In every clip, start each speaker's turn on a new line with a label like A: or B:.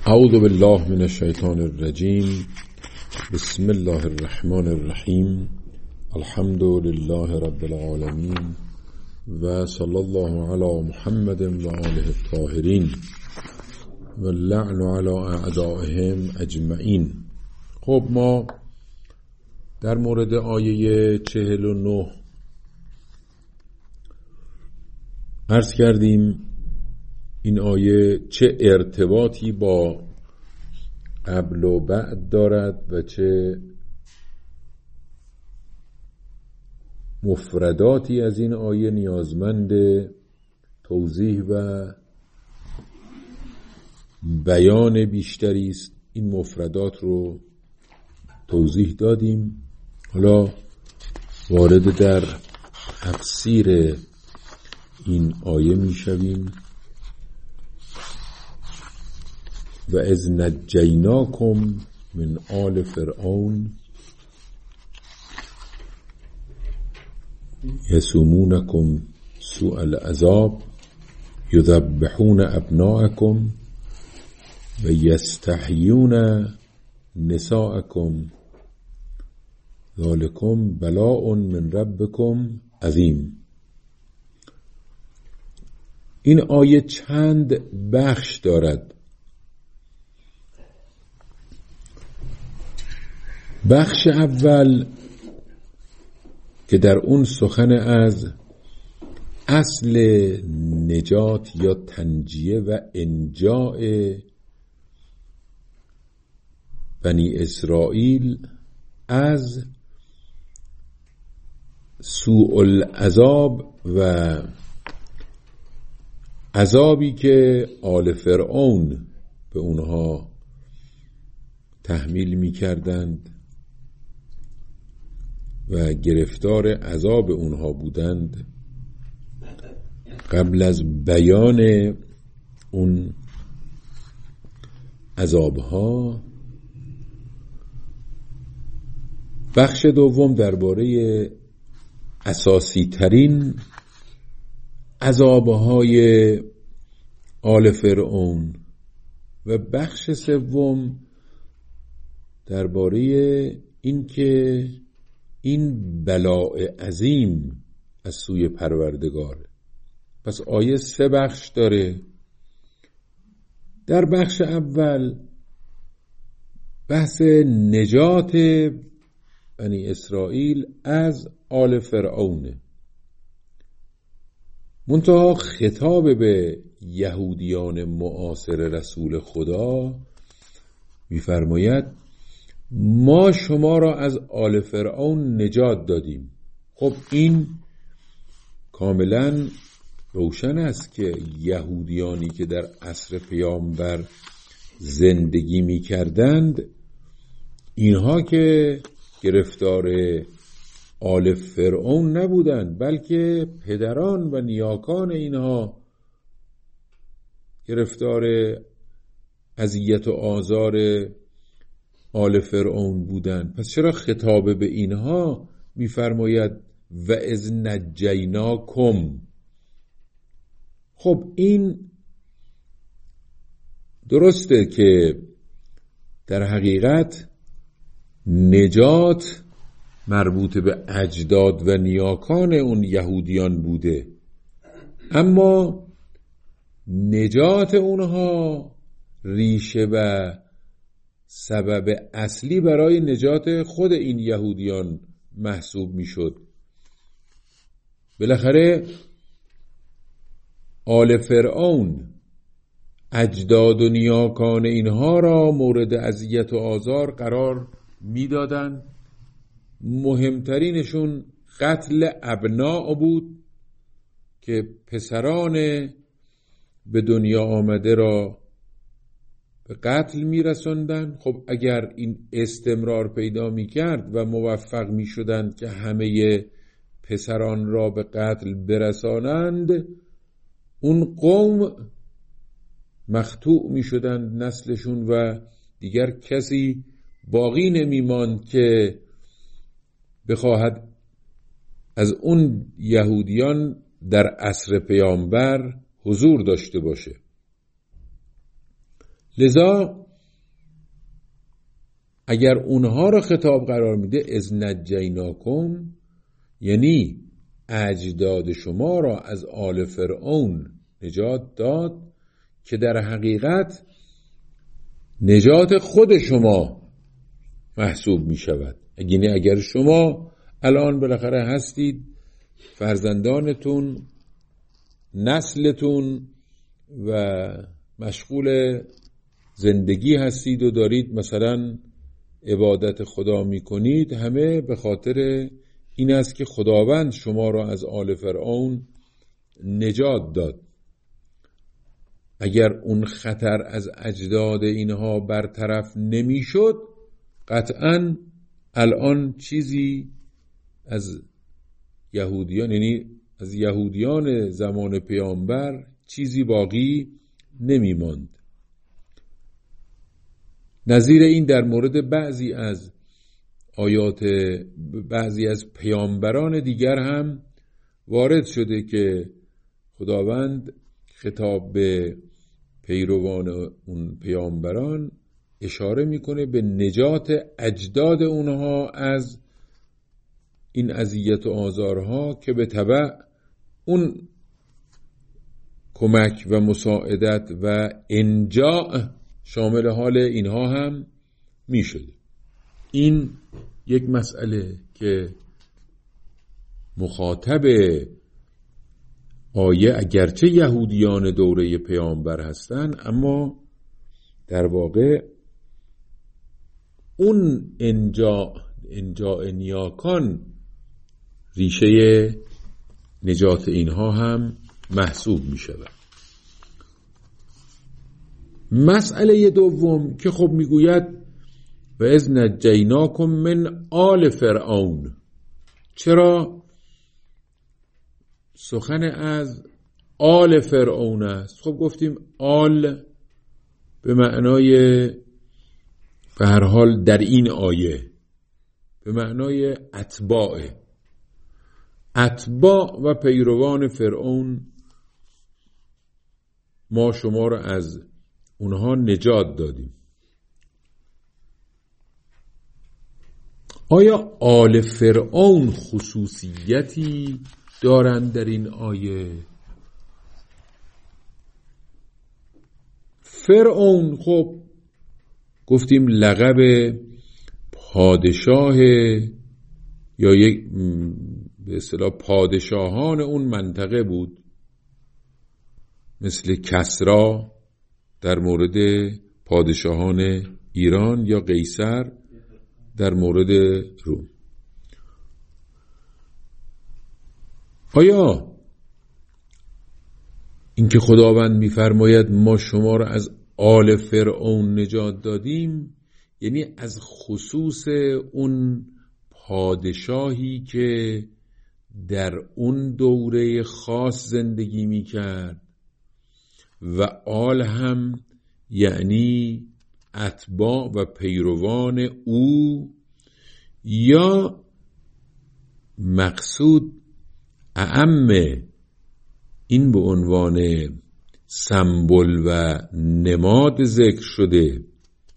A: اعوذ بالله من الشیطان الرجیم. بسم الله الرحمن الرحیم. الحمد لله رب العالمین و صلی الله علی محمد و آله الطاهرین و اللعن علی اعدائهم اجمعین. خب ما در مورد آیه 49 عرض کردیم این آیه چه ارتباطی با قبل و بعد دارد و چه مفرداتی از این آیه نیازمند توضیح و بیان بیشتری است. این مفردات رو توضیح دادیم. حالا وارد در تفسیر این آیه میشویم. و اذ نجیناکم من آل فرعون یسومونکم سوء العذاب یذبحون ابناءکم و یستحیون نساءکم ذالکم بلاء من ربکم عظیم. این آیه چند بخش دارد. بخش اول که در اون سخن از اصل نجات یا تنجیه و انجاء بنی اسرائیل از سوء العذاب و عذابی که آل فرعون به اونها تحمیل می کردند و گرفتار عذاب اونها بودند. قبل از بیان اون عذابها، بخش دوم درباره اساسی ترین عذابهای آل فرعون و بخش سوم درباره این که این بلاء عظیم از سوی پروردگاره. پس آیه 3 بخش داره. در بخش اول بحث نجات بنی اسرائیل از آل فرعونه. منتها خطاب به یهودیان معاصر رسول خدا می‌فرماید ما شما را از آل فرعون نجات دادیم. خب این کاملا روشن است که یهودیانی که در عصر پیامبر زندگی می کردند، اینها که گرفتار آل فرعون نبودند، بلکه پدران و نیاکان اینها گرفتار اذیت و آزار آل فرعون بودند. پس چرا خطاب به اینها می‌فرماید و اذ نجیناکم؟ خب این درسته که در حقیقت نجات مربوط به اجداد و نیاکان اون یهودیان بوده، اما نجات اونها ریشه و سبب اصلی برای نجات خود این یهودیان محسوب می شد. بالاخره آل فرعون اجداد و نیاکان اینها را مورد اذیت و آزار قرار می دادن. مهمترینشون قتل ابناء بود که پسران به دنیا آمده را به قتل می رسوندن. خب اگر این استمرار پیدا می کرد و موفق می شدند که همه پسران را به قتل برسانند، اون قوم مقطوع می شدند نسلشون و دیگر کسی باقی نمی ماند که بخواهد از اون یهودیان در عصر پیامبر حضور داشته باشه. لذا اگر اونها رو خطاب قرار میده اذ نجیناکم، یعنی اجداد شما را از آل فرعون نجات داد، که در حقیقت نجات خود شما محسوب می شود. یعنی اگر شما الان بالاخره هستید، فرزندانتون، نسلتون و مشغول زندگی هستید و دارید مثلا عبادت خدا می کنید، همه به خاطر این است که خداوند شما را از آل فرعون نجات داد. اگر اون خطر از اجداد اینها برطرف نمی شد، قطعاً الان چیزی از یهودیان، یعنی از یهودیان زمان پیامبر چیزی باقی نمی ماند. نظیر این در مورد بعضی از آیات بعضی از پیامبران دیگر هم وارد شده که خداوند خطاب به پیروان اون پیامبران اشاره میکنه به نجات اجداد اونها از این اذیت و آزارها، که به تبع اون کمک و مساعدت و انجاء شامل حال اینها هم میشده. این یک مسئله که مخاطب آیه اگرچه یهودیان دوره پیامبر هستن، اما در واقع اون انجاء نیاکان ریشه نجات اینها هم محسوب می شود. مسئله دوم که خب میگوید و اذ نجیناکم من آل فرعون، چرا سخن از آل فرعون است؟ خب گفتیم آل به معنای، به هر حال در این آیه به معنای اتباع و پیروان فرعون، ما شما را از اونها نجات دادیم. آیا آل فرعون خصوصیتی دارند در این آیه؟ فرعون خب گفتیم لقب پادشاه یا یک به اصطلاح پادشاهان اون منطقه بود، مثل کسری در مورد پادشاهان ایران یا قیصر در مورد روم. آیا اینکه خداوند می‌فرماید ما شما را از آل فرعون نجات دادیم، یعنی از خصوص اون پادشاهی که در اون دوره خاص زندگی می‌کرد و آل هم یعنی اتباع و پیروان او، یا مقصود اعم این به عنوان سمبل و نماد ذکر شده؟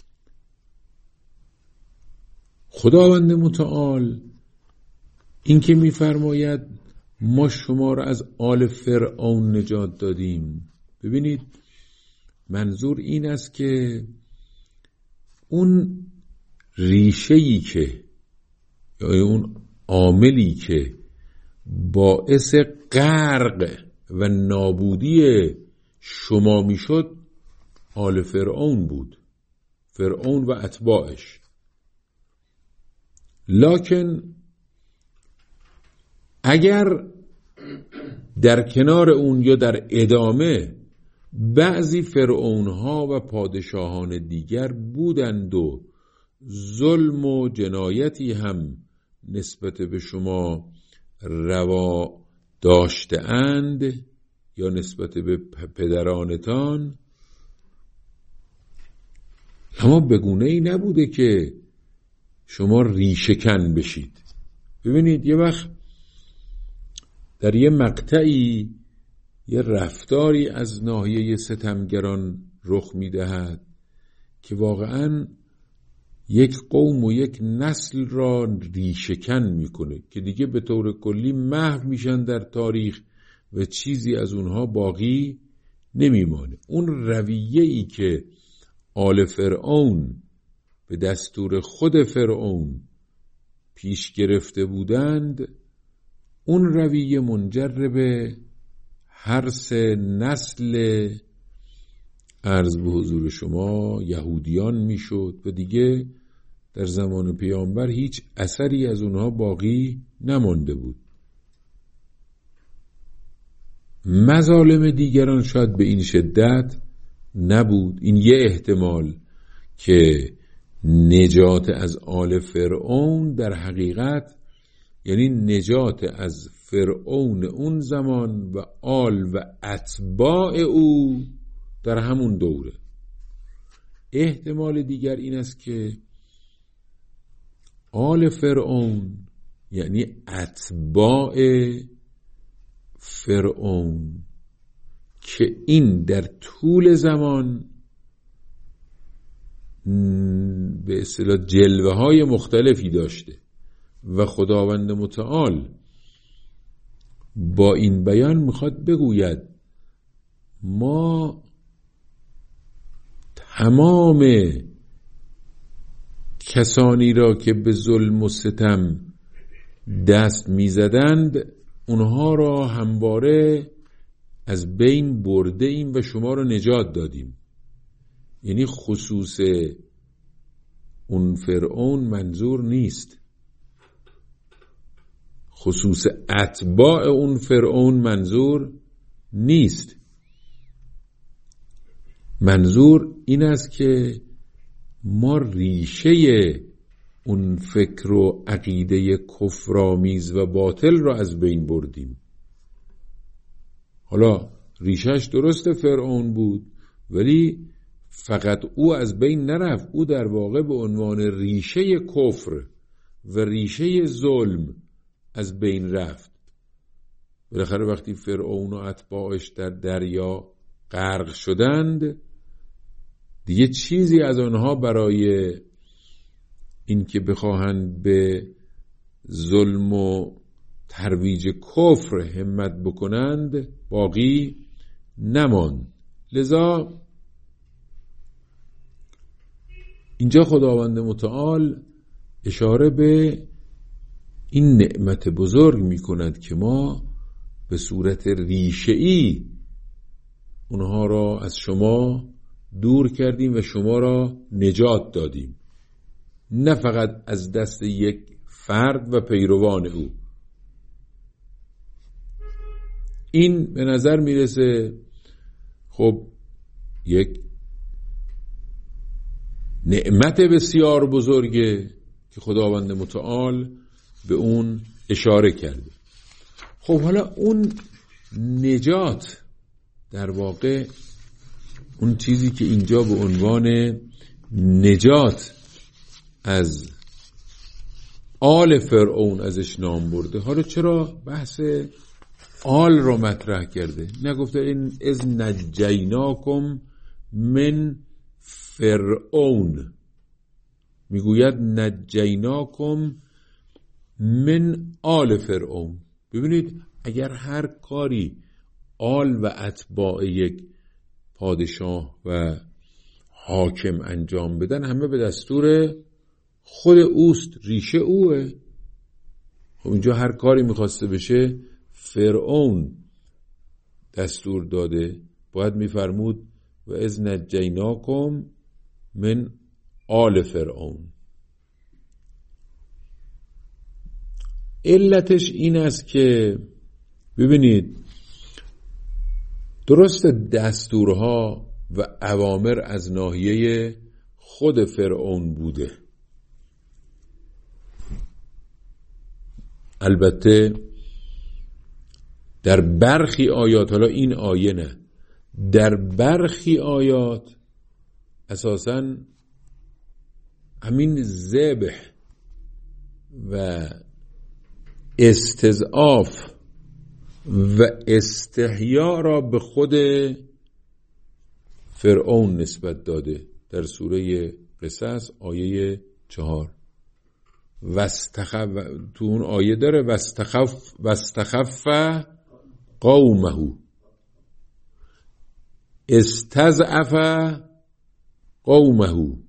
A: خداوند متعال این که می‌فرماید ما شما را از آل فرعون نجات دادیم، ببینید منظور این است که اون ریشه‌ای که یا اون عاملی که باعث غرق و نابودی شما میشد آل فرعون بود، فرعون و اتباعش. لکن اگر در کنار اون یا در ادامه بعضی فرعونها و پادشاهان دیگر بودند و ظلم و جنایتی هم نسبت به شما روا داشته اند یا نسبت به پدرانتان، اما بگونه‌ای نبوده که شما ریشه‌کن بشید. ببینید یه وقت در یه مقطعی یه رفتاری از ناحیه ستمگران رخ می‌دهد که واقعا یک قوم و یک نسل را ریشه‌کن میکنه که دیگه به طور کلی محو میشن در تاریخ و چیزی از اونها باقی نمیمانه. اون رویه‌ای که آل فرعون به دستور خود فرعون پیش گرفته بودند، اون رویه منجر به هرس نسل عرض به حضور شما یهودیان میشد و دیگه در زمان پیامبر هیچ اثری از اونها باقی نمانده بود. مظالم دیگران شاید به این شدت نبود. این یه احتمال که نجات از آل فرعون در حقیقت یعنی نجات از فرعون اون زمان و آل و اتباع او در همون دوره. احتمال دیگر این است که آل فرعون یعنی اتباع فرعون که این در طول زمان به اصطلاح جلوه های مختلفی داشته و خداوند متعال با این بیان میخواد بگوید ما تمام کسانی را که به ظلم و ستم دست میزدند اونها را همواره از بین برده ایم و شما را نجات دادیم. یعنی خصوص اون فرعون منظور نیست، خصوص اتباع اون فرعون منظور نیست. منظور این است که ما ریشه اون فکر و عقیده کفرآمیز و باطل را از بین بردیم. حالا ریشهش درست فرعون بود ولی فقط او از بین نرفت، او در واقع به عنوان ریشه کفر و ریشه ظلم از بین رفت. بالاخره وقتی فرعون و اتباعش در دریا غرق شدند دیگه چیزی از آنها برای اینکه بخواهند به ظلم و ترویج کفر همت بکنند باقی نماند. لذا اینجا خداوند متعال اشاره به این نعمت بزرگ می کند که ما به صورت ریشه‌ای اونها را از شما دور کردیم و شما را نجات دادیم، نه فقط از دست یک فرد و پیروان او. این به نظر میرسه خب یک نعمت بسیار بزرگه که خداوند متعال به اون اشاره کرده. خب حالا اون نجات در واقع اون چیزی که اینجا به عنوان نجات از آل فرعون ازش نام برده، حالا چرا بحث آل رو مطرح کرده؟ نگفته این از نجیناکم من فرعون، میگوید نجیناکم من آل فرعون. ببینید اگر هر کاری آل و اتباع یک پادشاه و حاکم انجام بدن همه به دستور خود اوست، ریشه اوه. خب اینجا هر کاری میخواسته بشه فرعون دستور داده، باید میفرمود و از نجیناکم من آل فرعون. علتش این است که ببینید درست دستورها و اوامر از ناحیه خود فرعون بوده، البته در برخی آیات، حالا این آیه نه، در برخی آیات اساساً همین ذبح و استضعاف و استحیا را به خود فرعون نسبت داده. در سوره قصص آیه 4. تو اون آیه داره واستخف قومه استضعف قومه،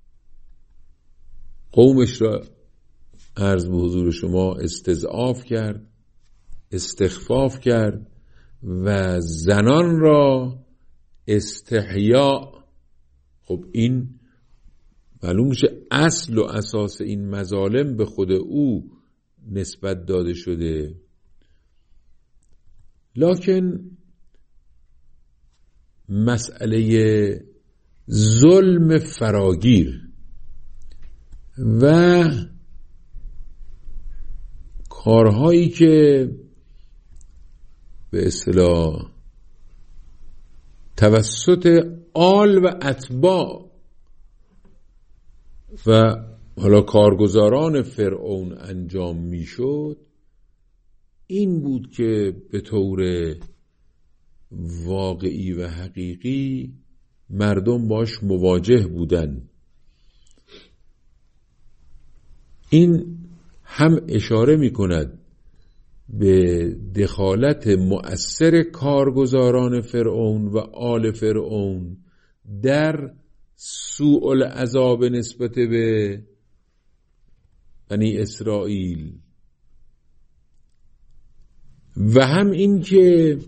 A: قومش را عرض به حضور شما استضعاف کرد، استخفاف کرد و زنان را استحیا. خب این معلوم میشه اصل و اساس این مظالم به خود او نسبت داده شده. لکن مسئله ظلم فراگیر و کارهایی که به اصطلاح توسط آل و اتباع و حالا کارگزاران فرعون انجام میشد، این بود که به طور واقعی و حقیقی مردم باش مواجه بودن. این هم اشاره می کند به دخالت مؤثر کارگزاران فرعون و آل فرعون در سوء العذاب نسبت به بنی اسرائیل، و هم این که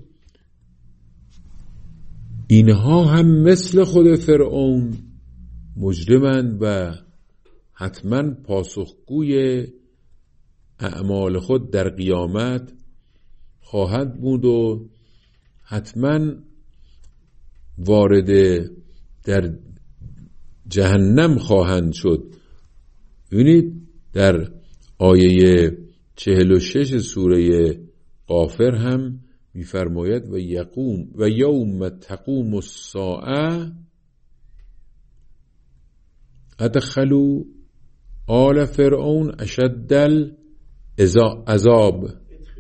A: اینها هم مثل خود فرعون مجرمند و حتما پاسخگوی اعمال خود در قیامت خواهد بود و حتما وارد در جهنم خواهند شد. ببینید در آیه 46 سوره غافر هم می‌فرماید و یوم تقوم الساعه ادخلوا آل فرعون اشد العذاب.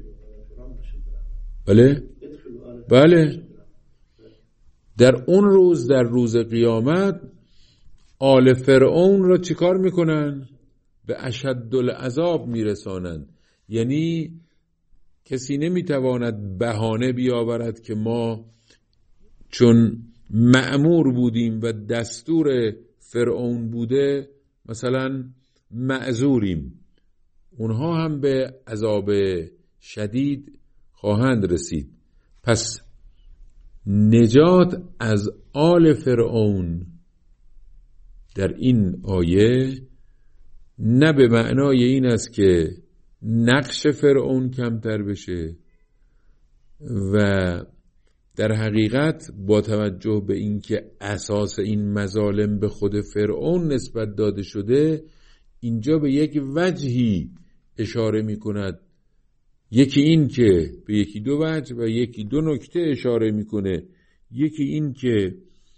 A: بله در اون روز، در روز قیامت، آل فرعون را چیکار میکنن؟ به اشد العذاب میرسانند. یعنی کسی نمیتواند بهانه بیاورد که ما چون مأمور بودیم و دستور فرعون بوده مثلا معذوریم. اونها هم به عذاب شدید خواهند رسید. پس نجات از آل فرعون در این آیه نه به معنای این است که نقش فرعون کمتر بشه، و در حقیقت با توجه به اینکه اساس این مظالم به خود فرعون نسبت داده شده، اینجا به یک وجهی اشاره می کند. یکی این که به یکی دو وجه و یکی دو نکته اشاره می کنه. یکی این که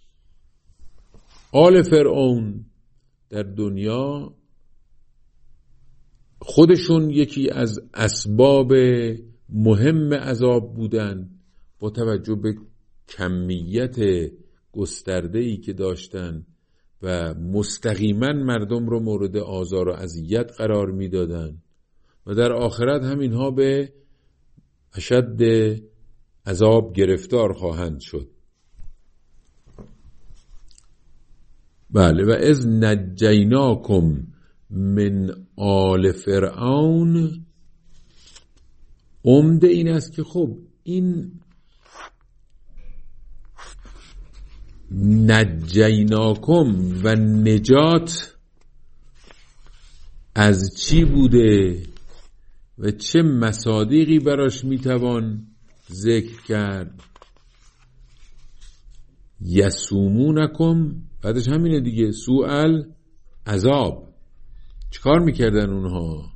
A: آل فرعون در دنیا خودشون یکی از اسباب مهم عذاب بودن با توجه به کمیت گسترده‌ای که داشتن و مستقیما مردم رو مورد آزار و اذیت قرار میدادن، و در آخرت هم اینها به اشد عذاب گرفتار خواهند شد. بله، و اذ نجیناکم من آل فرعون. عمده این است که خب این نجیناکم و نجات از چی بوده و چه مصادیقی براش میتوان ذکر کرد؟ یسومونکم، بعدش همینه دیگه، سوء عذاب. چیکار میکردن اونها؟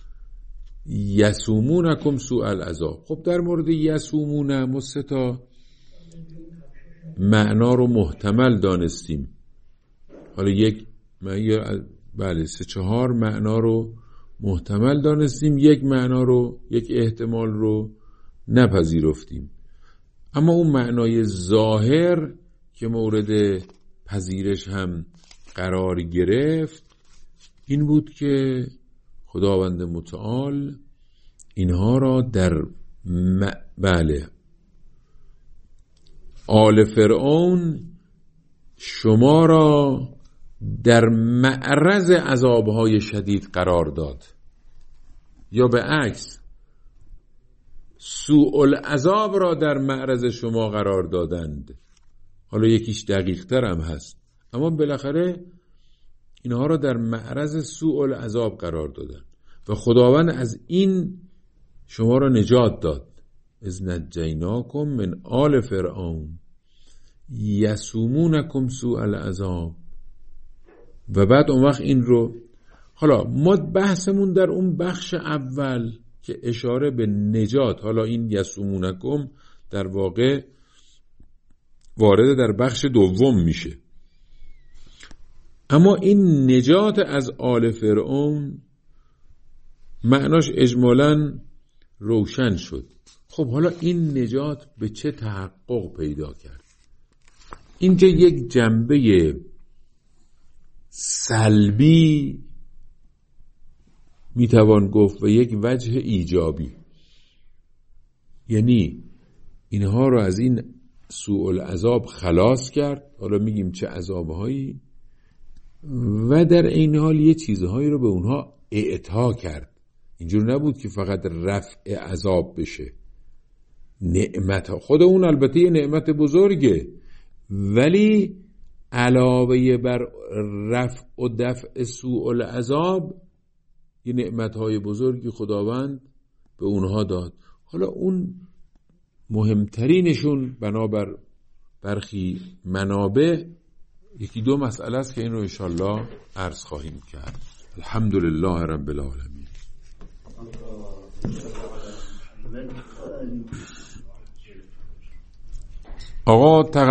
A: یسومونکم سوء العذاب. خب در مورد یسومون ما 3 معنا رو محتمل دانستیم. حالا بله 3-4 معنا رو محتمل دانستیم، یک معنا رو، یک احتمال رو نپذیرفتیم. اما اون معنای ظاهر که مورد پذیرش هم قرار گرفت این بود که خداوند متعال اینها را در آل فرعون شما را در معرض عذابهای شدید قرار داد، یا به عکس سوء العذاب را در معرض شما قرار دادند. حالا یکیش دقیق تر هم هست، اما بالاخره اینها را در معرض سوء العذاب قرار دادند و خداوند از این شما را نجات داد. اذ نجیناکم من آل فرعون یسومونکم سوء العذاب. و بعد اون وقت این رو، حالا ما بحثمون در اون بخش اول که اشاره به نجات، حالا این یسومونکم در واقع وارد در بخش دوم میشه، اما این نجات از آل فرعون معناش اجمالاً روشن شد. خب حالا این نجات به چه تحقق پیدا کرد؟ اینجا یک جنبه سلبی میتوان گفت و یک وجه ایجابی، یعنی اینها رو از این سوء العذاب خلاص کرد، حالا میگیم چه عذابهایی، و در این حال یه چیزهایی رو به اونها اعطا کرد. اینجور نبود که فقط رفع عذاب بشه، نعمت ها خود اون البته یه نعمت بزرگه، ولی علاوه بر رفع و دفع سوء العذاب یه نعمت های بزرگی خداوند به اونها داد. حالا اون مهمترینشون بنابر برخی منابع یکی دو مسئله است که این رو انشالله عرض خواهیم کرد. الحمدلله رب العالمین. آقا